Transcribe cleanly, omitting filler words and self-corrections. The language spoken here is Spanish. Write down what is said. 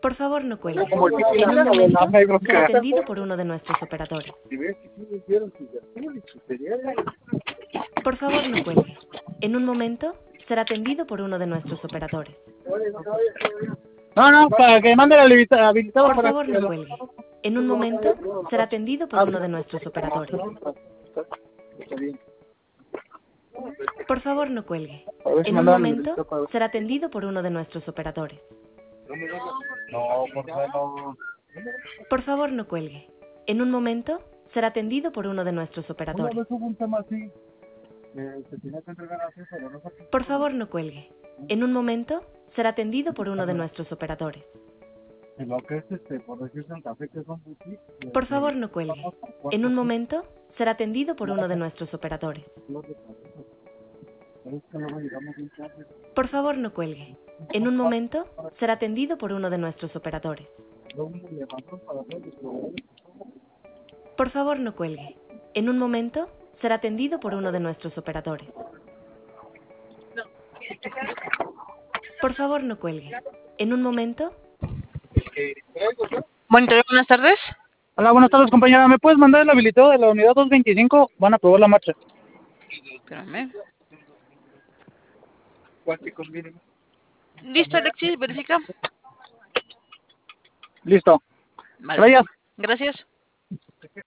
Por favor, no cuelgue. Como el En un momento negro que... será atendido por uno de nuestros operadores. Por favor, no cuelgue. En un momento será atendido por uno de nuestros operadores. No, para que mande la habilitado Por para... favor, no cuelgue. En un momento será atendido por uno de nuestros operadores. Por favor, no cuelgue. A ver si En un mandaron el momento habilitado para... será atendido por uno de nuestros operadores. No, por favor. Por favor, no cuelgue. En un momento será atendido por uno de nuestros Una operadores. vez hubo un tema así, se tenía que entregar así, pero no sé qué... Por favor, no cuelgue. En un momento será atendido por uno de nuestros operadores. En lo que es por decir Santa Fe, que son boutique... Por favor, no cuelgue. En un momento será atendido por uno de nuestros operadores. Pero es que luego llegamos bien tarde. Por favor, no cuelgue. En un momento será atendido por uno de nuestros operadores. Luego me levantó para hacer los proveedores. Por favor, no cuelgue. En un momento será atendido por uno de nuestros operadores. Por favor, no cuelgue. En un momento... Monitoreo, buenas tardes. Hola, buenas tardes, compañera. ¿Me puedes mandar el habilitado de la unidad 225? Van a probar la marcha. Espérame. ¿Cuál te conviene? Listo, Alexis, verifica. Listo. Vale. Gracias. Gracias.